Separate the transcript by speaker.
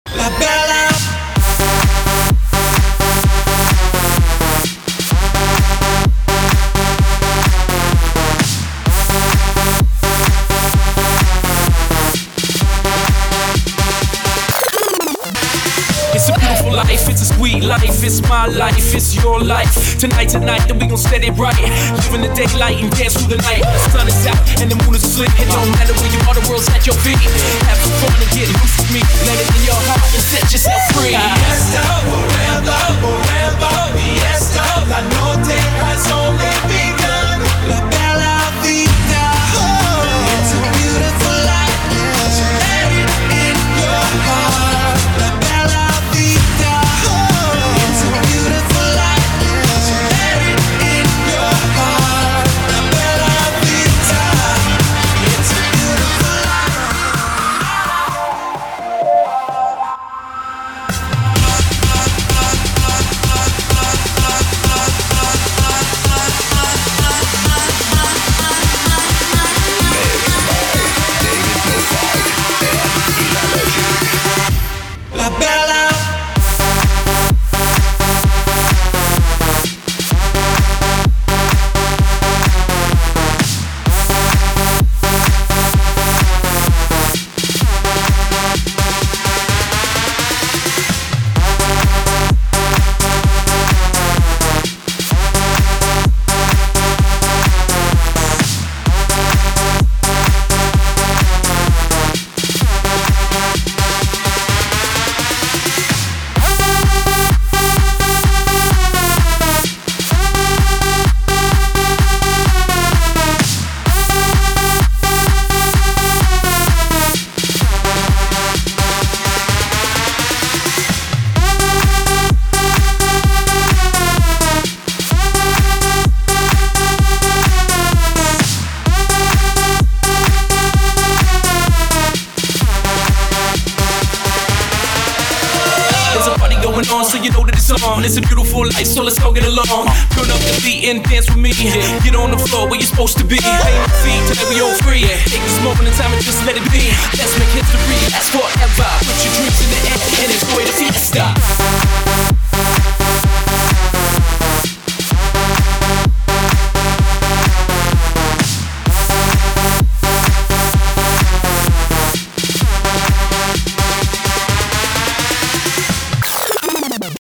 Speaker 1: La bella.
Speaker 2: It's a beautiful life, it's a sweet life, it's my life, it's your life. Tonight, then we gon' set it right. Live in the daylight and dance through the night. The sun is out and the moon is asleep. It don't matter where you are, the world's at your feet. Have some fun and get loose with me. Let it in your heart and set yourself free.
Speaker 1: Fiesta, forever, forever, fiesta. La noche has only begun. La bella vida. It's a beautiful life. So let it in your heart. La bella vida. It's a beautiful life. So let it in your heart. La bella vida. It's a beautiful life. La bella.
Speaker 2: There's a party going on, so you know that it's on. It's a beautiful life, so let's go get along. Turn up the beat and dance with me. Get on the floor where you're supposed to be. Pay my feet till we all free. Take this moment in time and just let it be. Let's make history last forever. Put your dreams in the air and enjoy the fiesta.